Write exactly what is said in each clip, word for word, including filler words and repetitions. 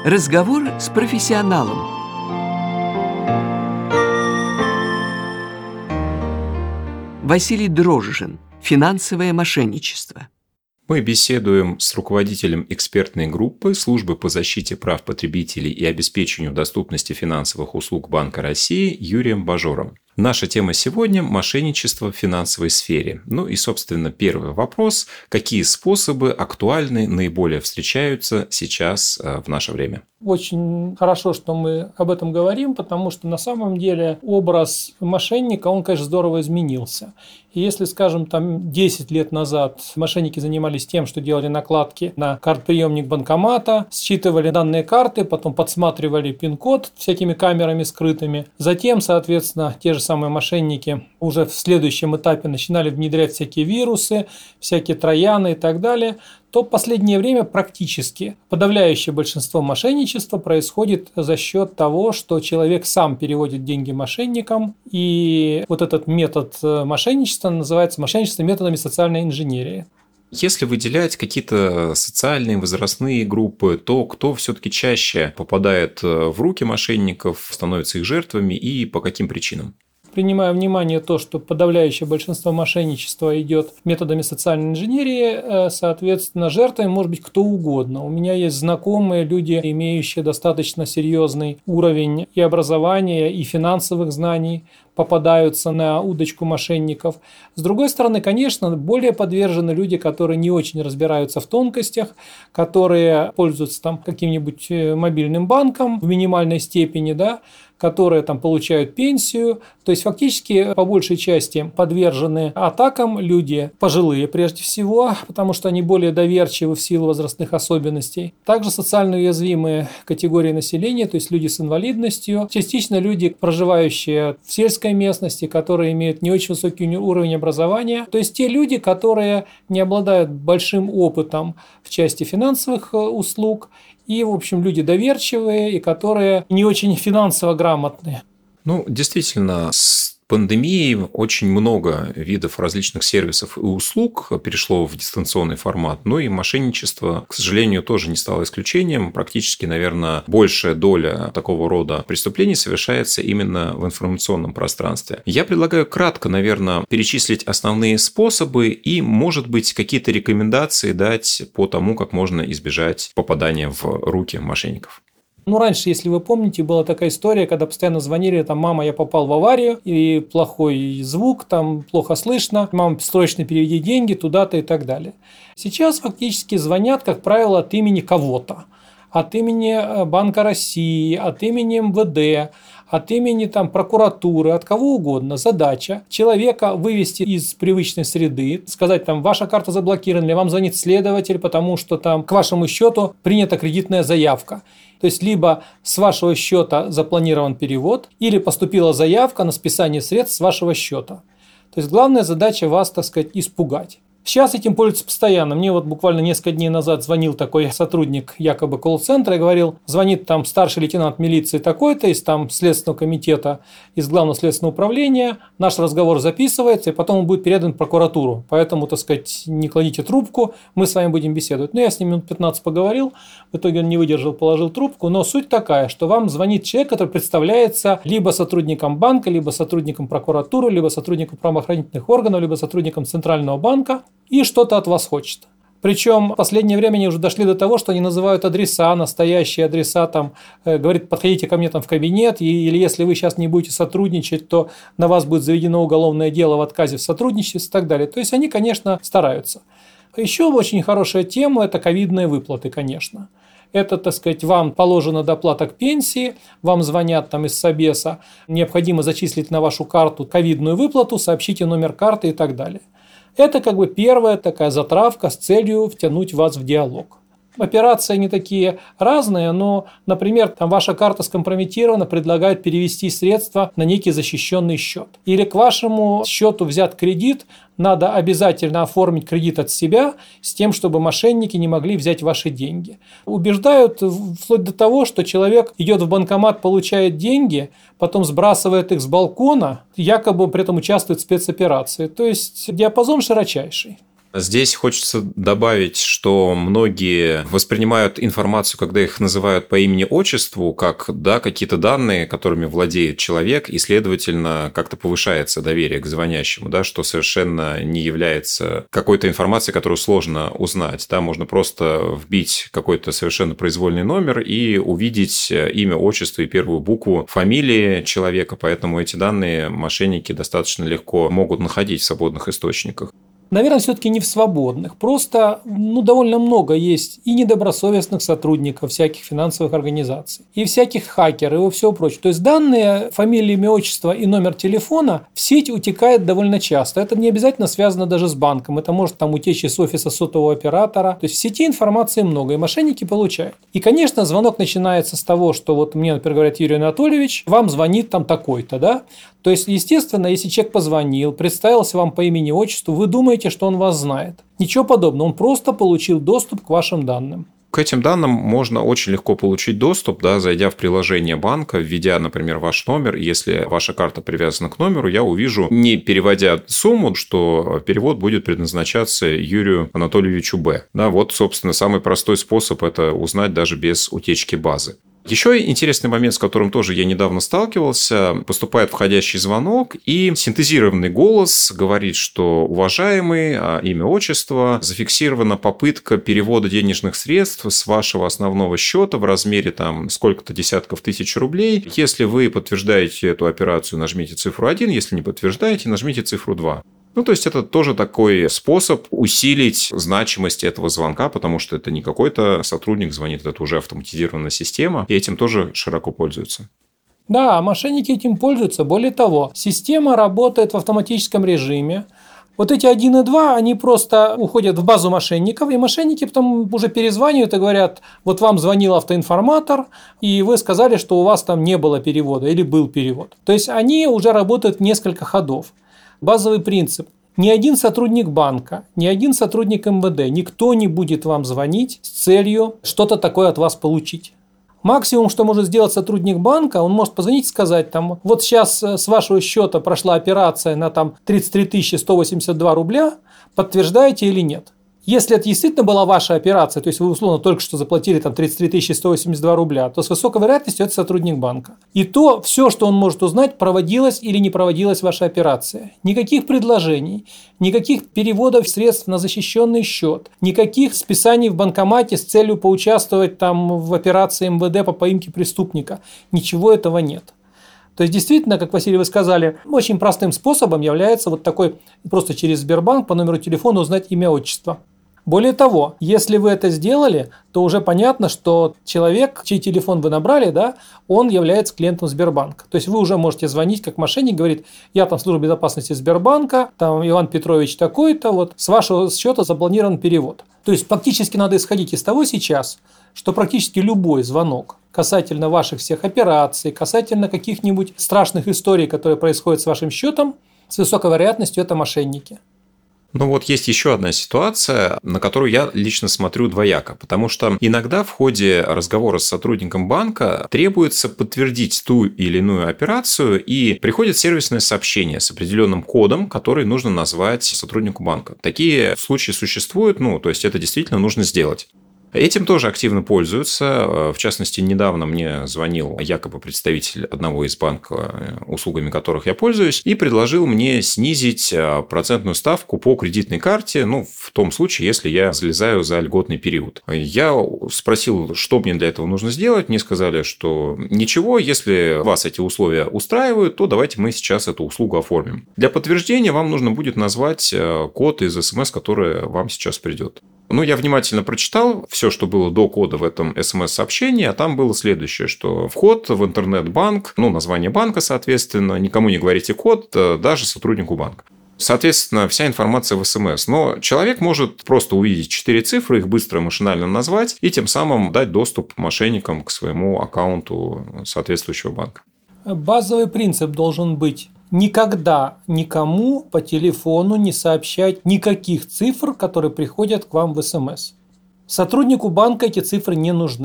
Разговор с профессионалом. Василий Дрожжин. Финансовое мошенничество. Мы беседуем с руководителем экспертной группы Службы по защите прав потребителей и обеспечению доступности финансовых услуг Банка России Юрием Бажором. Наша тема сегодня – мошенничество в финансовой сфере. Ну и, собственно, первый вопрос – какие способы актуальны, наиболее встречаются сейчас в наше время? Очень хорошо, что мы об этом говорим, потому что на самом деле образ мошенника, он, конечно, здорово изменился. И если, скажем, там десять лет назад мошенники занимались тем, что делали накладки на картприемник банкомата, считывали данные карты, потом подсматривали пин-код всякими камерами скрытыми. Затем, соответственно, те же самые мошенники уже в следующем этапе начинали внедрять всякие вирусы, всякие трояны и так далее, то в последнее время практически подавляющее большинство мошенничества происходит за счет того, что человек сам переводит деньги мошенникам, и вот этот метод мошенничества называется мошенничество методами социальной инженерии. Если выделять какие-то социальные возрастные группы, то кто все-таки чаще попадает в руки мошенников, становится их жертвами и по каким причинам? Принимая внимание то, что подавляющее большинство мошенничества идет методами социальной инженерии, соответственно, жертвой может быть кто угодно. У меня есть знакомые люди, имеющие достаточно серьезный уровень и образования, и финансовых знаний, попадаются на удочку мошенников. С другой стороны, конечно, более подвержены люди, которые не очень разбираются в тонкостях, которые пользуются там каким-нибудь мобильным банком в минимальной степени, да, которые там получают пенсию. То есть фактически по большей части подвержены атакам люди пожилые прежде всего, потому что они более доверчивы в силу возрастных особенностей. Также социально уязвимые категории населения, то есть люди с инвалидностью, частично люди, проживающие в сельской местности, которые имеют не очень высокий уровень образования. То есть те люди, которые не обладают большим опытом в части финансовых услуг, и, в общем, люди доверчивые и которые не очень финансово грамотные. Ну, действительно, с пандемией очень много видов различных сервисов и услуг перешло в дистанционный формат. Ну и мошенничество, к сожалению, тоже не стало исключением. Практически, наверное, большая доля такого рода преступлений совершается именно в информационном пространстве. Я предлагаю кратко, наверное, перечислить основные способы и, может быть, какие-то рекомендации дать по тому, как можно избежать попадания в руки мошенников. Ну, раньше, если вы помните, была такая история, когда постоянно звонили, там, мама, я попал в аварию, и плохой звук, там, плохо слышно, мама, срочно переведи деньги туда-то и так далее. Сейчас фактически звонят, как правило, от имени кого-то. От имени Банка России, от имени эм вэ дэ, от имени там, прокуратуры, от кого угодно. Задача человека вывести из привычной среды, сказать, там, ваша карта заблокирована, или вам звонит следователь, потому что там к вашему счету принята кредитная заявка. То есть, либо с вашего счета запланирован перевод, или поступила заявка на списание средств с вашего счета. То есть, главная задача вас, так сказать, испугать. Сейчас этим пользуются постоянно. Мне вот буквально несколько дней назад звонил такой сотрудник якобы колл-центра и говорил, звонит там старший лейтенант милиции такой-то из там Следственного комитета, из Главного следственного управления, наш разговор записывается, и потом он будет передан в прокуратуру. Поэтому, так сказать, не кладите трубку, мы с вами будем беседовать. Ну, я с ним минут пятнадцать поговорил, в итоге он не выдержал, положил трубку, но суть такая, что вам звонит человек, который представляется либо сотрудником банка, либо сотрудником прокуратуры, либо сотрудником правоохранительных органов, либо сотрудником Центрального банка, и что-то от вас хочет. Причем в последнее время они уже дошли до того, что они называют адреса, настоящие адреса, там, э, говорит, подходите ко мне там в кабинет, и, или если вы сейчас не будете сотрудничать, то на вас будет заведено уголовное дело в отказе в сотрудничестве и так далее. То есть они, конечно, стараются. Еще очень хорошая тема – это ковидные выплаты, конечно. Это, так сказать, вам положена доплата к пенсии, вам звонят там из Собеса, необходимо зачислить на вашу карту ковидную выплату, сообщите номер карты и так далее. Это как бы первая такая затравка с целью втянуть вас в диалог. Операции не такие разные, но, например, там ваша карта скомпрометирована, предлагает перевести средства на некий защищенный счет. Или к вашему счету взят кредит, надо обязательно оформить кредит от себя с тем, чтобы мошенники не могли взять ваши деньги. Убеждают вплоть до того, что человек идет в банкомат, получает деньги, потом сбрасывает их с балкона, якобы при этом участвует в спецоперации. То есть диапазон широчайший. Здесь хочется добавить, что многие воспринимают информацию, когда их называют по имени-отчеству, как да, какие-то данные, которыми владеет человек, и, следовательно, как-то повышается доверие к звонящему, да, что совершенно не является какой-то информацией, которую сложно узнать. Да, можно просто вбить какой-то совершенно произвольный номер и увидеть имя, отчество и первую букву фамилии человека, поэтому эти данные мошенники достаточно легко могут находить в свободных источниках. Наверное, все-таки не в свободных. Просто ну, довольно много есть и недобросовестных сотрудников всяких финансовых организаций, и всяких хакеров, и всего прочего. То есть данные, фамилия, имя, отчество и номер телефона в сеть утекает довольно часто. Это не обязательно связано даже с банком. Это может там утечь из офиса сотового оператора. То есть в сети информации много, и мошенники получают. И, конечно, звонок начинается с того, что вот мне, например, говорят: Юрий Анатольевич, вам звонит там такой-то, да? То есть, естественно, если человек позвонил, представился вам по имени и отчеству, вы думаете, что он вас знает. Ничего подобного, он просто получил доступ к вашим данным. К этим данным можно очень легко получить доступ, да, зайдя в приложение банка, введя, например, ваш номер. Если ваша карта привязана к номеру, я увижу, не переводя сумму, что перевод будет предназначаться Юрию Анатольевичу Б. Да, вот, собственно, самый простой способ это узнать даже без утечки базы. Еще интересный момент, с которым тоже я недавно сталкивался, поступает входящий звонок, и синтезированный голос говорит, что: уважаемый, имя, отчество, зафиксирована попытка перевода денежных средств с вашего основного счета в размере там сколько-то десятков тысяч рублей. Если вы подтверждаете эту операцию, нажмите цифру один, если не подтверждаете, нажмите цифру два. Ну, то есть, это тоже такой способ усилить значимость этого звонка, потому что это не какой-то сотрудник звонит, это уже автоматизированная система, и этим тоже широко пользуются. Да, мошенники этим пользуются. Более того, система работает в автоматическом режиме. Вот эти один и два, они просто уходят в базу мошенников, и мошенники потом уже перезванивают и говорят: вот вам звонил автоинформатор, и вы сказали, что у вас там не было перевода или был перевод. То есть, они уже работают в несколько ходов. Базовый принцип. Ни один сотрудник банка, ни один сотрудник эм вэ дэ, никто не будет вам звонить с целью что-то такое от вас получить. Максимум, что может сделать сотрудник банка, он может позвонить и сказать: там, вот сейчас с вашего счета прошла операция на там, тридцать три тысячи сто восемьдесят два рубля, подтверждаете или нет? Если это действительно была ваша операция, то есть вы условно только что заплатили там тридцать три тысячи сто восемьдесят два рубля, то с высокой вероятностью это сотрудник банка. И то все, что он может узнать, проводилась или не проводилась ваша операция. Никаких предложений, никаких переводов средств на защищенный счет, никаких списаний в банкомате с целью поучаствовать там в операции эм вэ дэ по поимке преступника. Ничего этого нет. То есть, действительно, как, Василий, вы сказали, очень простым способом является вот такой просто через Сбербанк по номеру телефона узнать имя, отчество. Более того, если вы это сделали, то уже понятно, что человек, чей телефон вы набрали, да, он является клиентом Сбербанка. То есть, вы уже можете звонить как мошенник, говорит: я там служба безопасности Сбербанка, там Иван Петрович такой-то, вот с вашего счета запланирован перевод. То есть, фактически надо исходить из того сейчас, что практически любой звонок касательно ваших всех операций, касательно каких-нибудь страшных историй, которые происходят с вашим счетом, с высокой вероятностью это мошенники. Ну вот есть еще одна ситуация, на которую я лично смотрю двояко, потому что иногда в ходе разговора с сотрудником банка требуется подтвердить ту или иную операцию, и приходит сервисное сообщение с определенным кодом, который нужно назвать сотруднику банка. Такие случаи существуют, ну, то есть это действительно нужно сделать. Этим тоже активно пользуются. В частности, недавно мне звонил якобы представитель одного из банков, услугами которых я пользуюсь, и предложил мне снизить процентную ставку по кредитной карте, ну, в том случае, если я залезаю за льготный период. Я спросил, что мне для этого нужно сделать. Мне сказали, что ничего, если вас эти условия устраивают, то давайте мы сейчас эту услугу оформим. Для подтверждения вам нужно будет назвать код из эс эм эс, который вам сейчас придет. Ну, я внимательно прочитал все, что было до кода в этом эс эм эс-сообщении, а там было следующее, что вход в интернет-банк, ну, название банка, соответственно, никому не говорите код, даже сотруднику банка. Соответственно, вся информация в эс эм эс. Но человек может просто увидеть четыре цифры, их быстро машинально назвать и тем самым дать доступ мошенникам к своему аккаунту соответствующего банка. Базовый принцип должен быть: никогда никому по телефону не сообщать никаких цифр, которые приходят к вам в эс эм эс. Сотруднику банка эти цифры не нужны.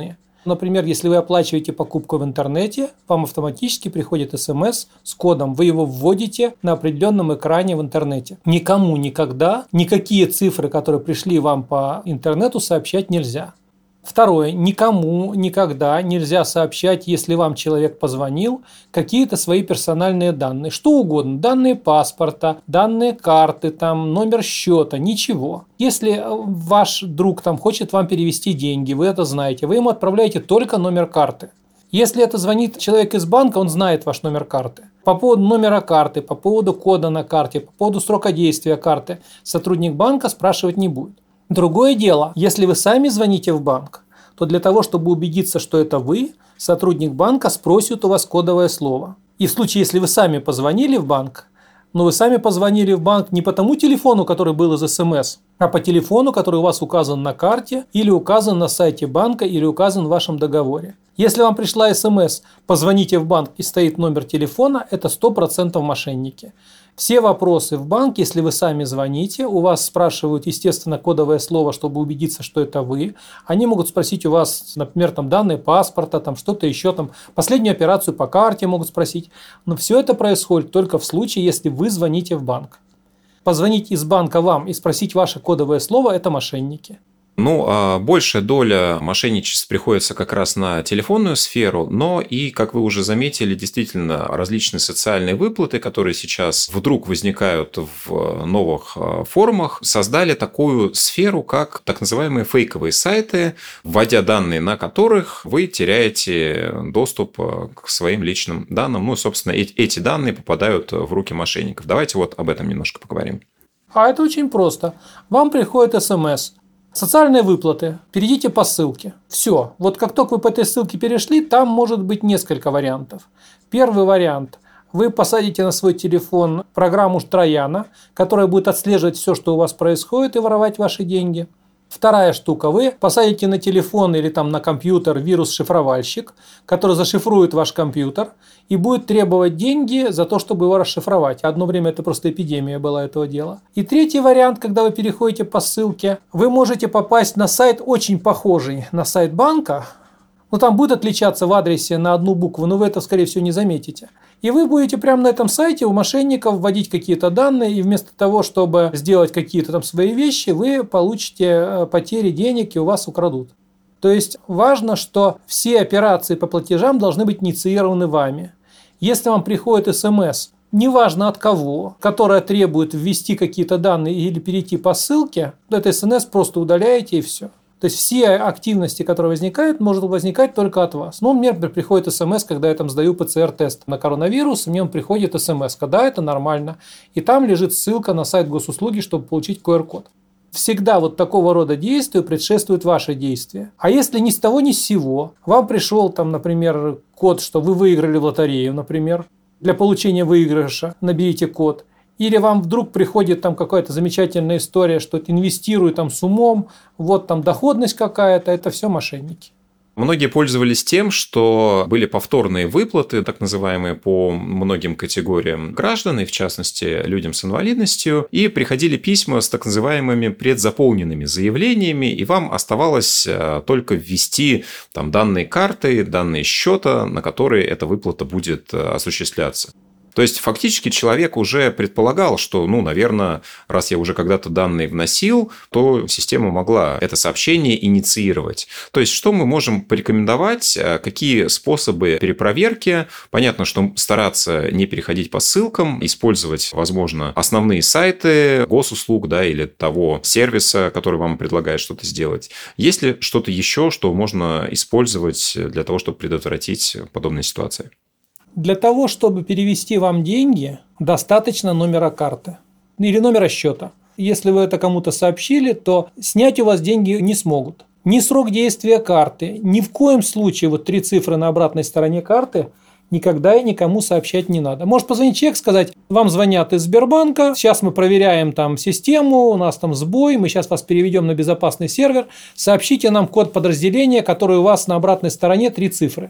Например, если вы оплачиваете покупку в интернете, вам автоматически приходит смс с кодом, вы его вводите на определенном экране в интернете. Никому никогда никакие цифры, которые пришли вам по интернету, сообщать нельзя. Второе. Никому никогда нельзя сообщать, если вам человек позвонил, какие-то свои персональные данные. Что угодно. Данные паспорта, данные карты, там, номер счета, ничего. Если ваш друг там, хочет вам перевести деньги, вы это знаете, вы ему отправляете только номер карты. Если это звонит человек из банка, он знает ваш номер карты. По поводу номера карты, по поводу кода на карте, по поводу срока действия карты сотрудник банка спрашивать не будет. Другое дело, если вы сами звоните в банк, то для того, чтобы убедиться, что это вы, сотрудник банка спросит у вас кодовое слово. И в случае, если вы сами позвонили в банк, но вы сами позвонили в банк не по тому телефону, который был из СМС, а по телефону, который у вас указан на карте, или указан на сайте банка, или указан в вашем договоре. Если вам пришла СМС «позвоните в банк» и стоит номер телефона, это сто процентов мошенники. Все вопросы в банк, если вы сами звоните, у вас спрашивают, естественно, кодовое слово, чтобы убедиться, что это вы. Они могут спросить у вас, например, там, данные паспорта, там, что-то еще, там, последнюю операцию по карте могут спросить. Но все это происходит только в случае, если вы звоните в банк. Позвонить из банка вам и спросить ваше кодовое слово – это мошенники. Ну, а большая доля мошенничеств приходится как раз на телефонную сферу, но и, как вы уже заметили, действительно различные социальные выплаты, которые сейчас вдруг возникают в новых формах, создали такую сферу, как так называемые фейковые сайты, вводя данные на которых вы теряете доступ к своим личным данным. Ну, собственно, эти данные попадают в руки мошенников. Давайте вот об этом немножко поговорим. А это очень просто. Вам приходит СМС. Социальные выплаты. Перейдите по ссылке. Все. Вот как только вы по этой ссылке перешли, там может быть несколько вариантов. Первый вариант. Вы посадите на свой телефон программу Трояна, которая будет отслеживать все, что у вас происходит, и воровать ваши деньги. Вторая штука. Вы посадите на телефон или там на компьютер вирус-шифровальщик, который зашифрует ваш компьютер и будет требовать деньги за то, чтобы его расшифровать. Одно время это просто эпидемия была этого дела. И третий вариант, когда вы переходите по ссылке, вы можете попасть на сайт, очень похожий на сайт банка, но там будет отличаться в адресе на одну букву, но вы это, скорее всего, не заметите. И вы будете прямо на этом сайте у мошенников вводить какие-то данные, и вместо того, чтобы сделать какие-то там свои вещи, вы получите потери денег и у вас украдут. То есть важно, что все операции по платежам должны быть инициированы вами. Если вам приходит СМС, неважно от кого, которая требует ввести какие-то данные или перейти по ссылке, то это СМС просто удаляете и все. То есть все активности, которые возникают, могут возникать только от вас. Ну, мне, например, приходит СМС, когда я там сдаю ПЦР-тест на коронавирус, мне приходит СМС, да, это нормально. И там лежит ссылка на сайт госуслуги, чтобы получить ку эр код. Всегда вот такого рода действию предшествует ваше действие. А если ни с того ни с сего, вам пришел там, например, код, что вы выиграли в лотерею, например, для получения выигрыша наберите код. Или вам вдруг приходит там какая-то замечательная история, что инвестируй там с умом, вот там доходность какая-то, это все мошенники. Многие пользовались тем, что были повторные выплаты, так называемые, по многим категориям граждан, и в частности людям с инвалидностью, и приходили письма с так называемыми предзаполненными заявлениями, и вам оставалось только ввести там данные карты, данные счета, на которые эта выплата будет осуществляться. То есть, фактически человек уже предполагал, что, ну, наверное, раз я уже когда-то данные вносил, то система могла это сообщение инициировать. То есть, что мы можем порекомендовать, какие способы перепроверки? Понятно, что стараться не переходить по ссылкам, использовать, возможно, основные сайты госуслуг, да, или того сервиса, который вам предлагает что-то сделать. Есть ли что-то еще, что можно использовать для того, чтобы предотвратить подобные ситуации? Для того, чтобы перевести вам деньги, достаточно номера карты или номера счета. Если вы это кому-то сообщили, то снять у вас деньги не смогут. Ни срок действия карты, ни в коем случае вот три цифры на обратной стороне карты никогда и никому сообщать не надо. Может позвонить человек, сказать, вам звонят из Сбербанка, сейчас мы проверяем там систему, у нас там сбой, мы сейчас вас переведем на безопасный сервер, сообщите нам код подразделения, который у вас на обратной стороне три цифры.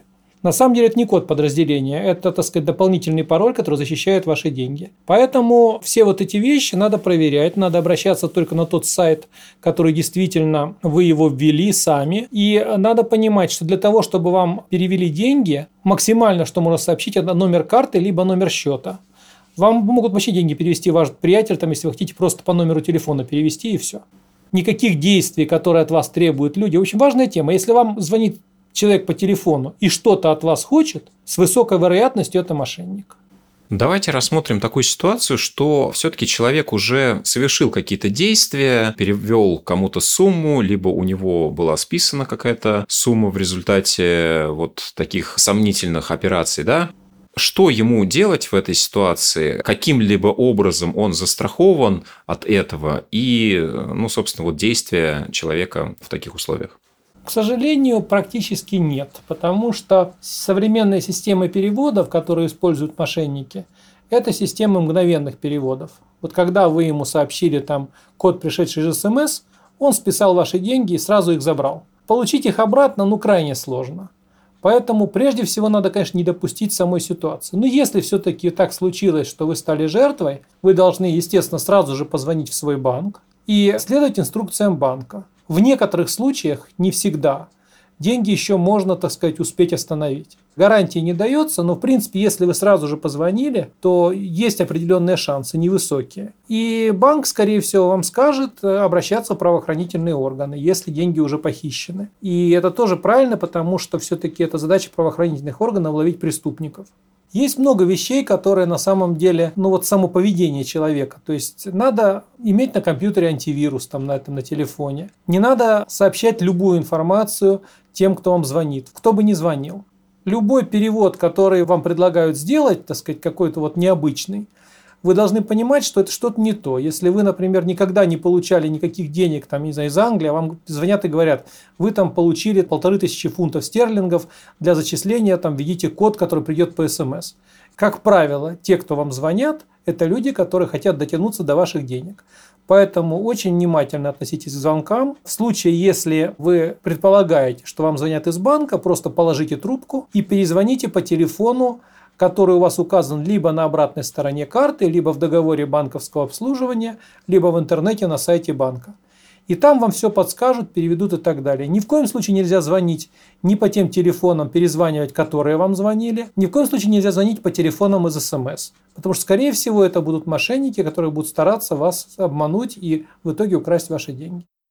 На самом деле это не код подразделения, это, так сказать, дополнительный пароль, который защищает ваши деньги. Поэтому все вот эти вещи надо проверять, надо обращаться только на тот сайт, который действительно вы его ввели сами. И надо понимать, что для того, чтобы вам перевели деньги, максимально, что можно сообщить, это номер карты либо номер счета. Вам могут вообще деньги перевести ваш приятель, там, если вы хотите просто по номеру телефона перевести, и все. Никаких действий, которые от вас требуют люди. Очень важная тема. Если вам звонит человек по телефону и что-то от вас хочет, с высокой вероятностью это мошенник. Давайте рассмотрим такую ситуацию, что все-таки человек уже совершил какие-то действия, перевел кому-то сумму, либо у него была списана какая-то сумма в результате вот таких сомнительных операций, да? Что ему делать в этой ситуации? Каким-либо образом он застрахован от этого? И, ну, собственно, вот действия человека в таких условиях. К сожалению, практически нет, потому что современные системы переводов, которые используют мошенники, это системы мгновенных переводов. Вот когда вы ему сообщили там код, пришедший из СМС, он списал ваши деньги и сразу их забрал. Получить их обратно, ну, крайне сложно. Поэтому прежде всего надо, конечно, не допустить самой ситуации. Но если все-таки так случилось, что вы стали жертвой, вы должны, естественно, сразу же позвонить в свой банк и следовать инструкциям банка. В некоторых случаях, не всегда, деньги еще можно, так сказать, успеть остановить. Гарантии не дается, но в принципе, если вы сразу же позвонили, то есть определенные шансы, невысокие. И банк, скорее всего, вам скажет обращаться в правоохранительные органы, если деньги уже похищены. И это тоже правильно, потому что все-таки это задача правоохранительных органов ловить преступников. Есть много вещей, которые на самом деле, ну вот само поведение человека. То есть надо иметь на компьютере антивирус, там, на этом, на телефоне. Не надо сообщать любую информацию тем, кто вам звонит, кто бы ни звонил. Любой перевод, который вам предлагают сделать, так сказать, какой-то вот необычный, вы должны понимать, что это что-то не то. Если вы, например, никогда не получали никаких денег там, не знаю, из Англии, а вам звонят и говорят, вы там получили полторы тысячи фунтов стерлингов для зачисления, там введите код, который придет по СМС. Как правило, те, кто вам звонят, это люди, которые хотят дотянуться до ваших денег. Поэтому очень внимательно относитесь к звонкам. В случае, если вы предполагаете, что вам звонят из банка, просто положите трубку и перезвоните по телефону, который у вас указан либо на обратной стороне карты, либо в договоре банковского обслуживания, либо в интернете на сайте банка. И там вам все подскажут, переведут и так далее. Ни в коем случае нельзя звонить ни по тем телефонам, перезванивать, которые вам звонили. Ни в коем случае нельзя звонить по телефонам из СМС. Потому что, скорее всего, это будут мошенники, которые будут стараться вас обмануть и в итоге украсть ваши деньги.